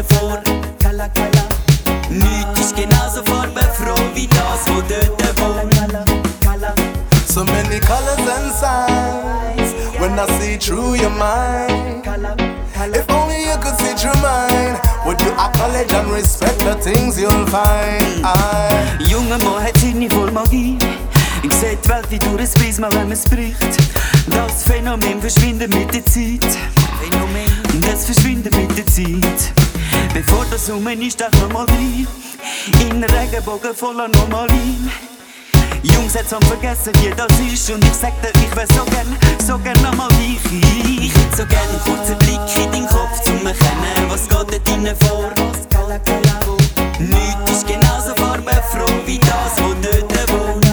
innen vor. Nichts ist genauso farbenfroh wie das, wo dort wohnt. So many colors and signs when I see through your mind. If only you could see through mine, would you acknowledge and respect the things you'll find? Junger Mann hat Sinne voll Magie. Ich seh die Welt wie durch ein Prisma, wenn man's bricht. Das Phänomen verschwindet mit der Zeit. Das verschwindet mit der Zeit. Bevor das rum ist, darf man mal rein. In Regenbogen voller Anomalie. Jungs hat's vergessen, wie das ist. Und ich sag dir, ich wär so gern nochmal wie ich. Ich hätt so gern einen kurzen Blick in deinen Kopf, zum erkennen, was geht dort innen vor. Nichts ist genauso farbenfroh wie das, wo dort wohnt.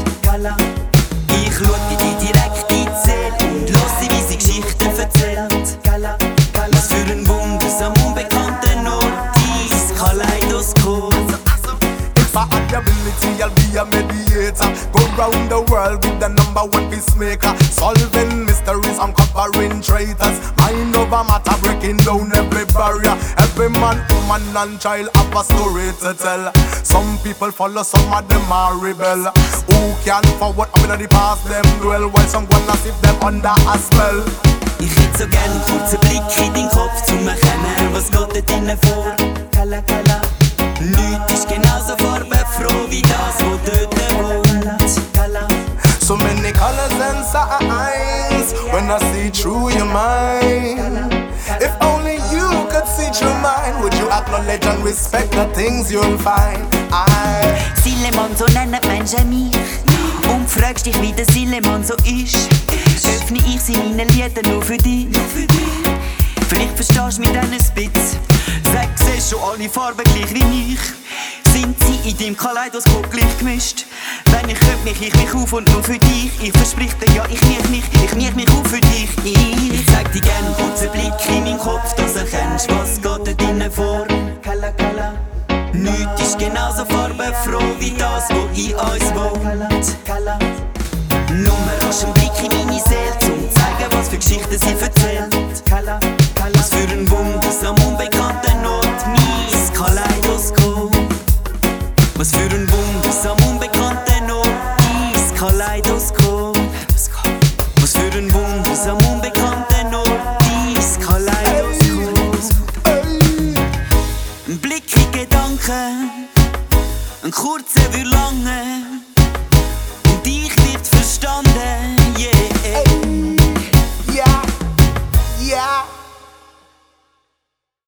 Ich schau dir direkt in die Seele und lass sie, wie sie Geschichten erzählt. Was für ein wundersam unbekannten Ort, dein Kaleidoskop. If I had the ability, I'll be a mediator. Go round the world with the #1 peacemaker. Solving mysteries, uncovering traitors. Mind over matter, breaking down every barrier. Every man, woman and child have a story to tell. Some people follow, some of them are rebel. Who can forward up in the past, them dwell. While some gonna sit them under a spell. Ich hätt so gern einen kurzen Blick in deinen Kopf, zum erkennen, was geht dort innen vor. Nichts ist genauso farbenfroh wie das, wo dort wohnt. So many colors and signs when I see through your mind. If only you could see through mine, would you acknowledge and respect the things you'll find? Sileman, so nennen die Menschen mich. Und fragst dich, wie der Sileman so ist. Öffne ich seine Lieder nur für dich. Vielleicht verstehst du mich dann ein bisschen. Sag, siehst schon alle Farben gleich wie ich. Sind sie in deinem Kaleidoskop gleich gemischt? Wenn ich könnte, mich auf und nur für dich. Ich versprich dir, ja, ich mich auf für dich. Ich zeig dir gerne einen kurzen Blick in meinen Kopf, dass du erkennst, was geht dort innen vor. Nichts ist genauso farbenfroh wie das, wo in uns wohnt. Nur rasch einen Blick in meine Seele, zum zeigen, was für Geschichten sie erzählt. Was für ein wundersam unbekannten Ort, mein Kaleidoskop. Was für ein wundersam unbekannten Ort, dein Kaleidoskop. Was für ein wundersam unbekannten Ort, dein Kaleidoskop. Ein Blick in Gedanken, ein kurzer wie lange.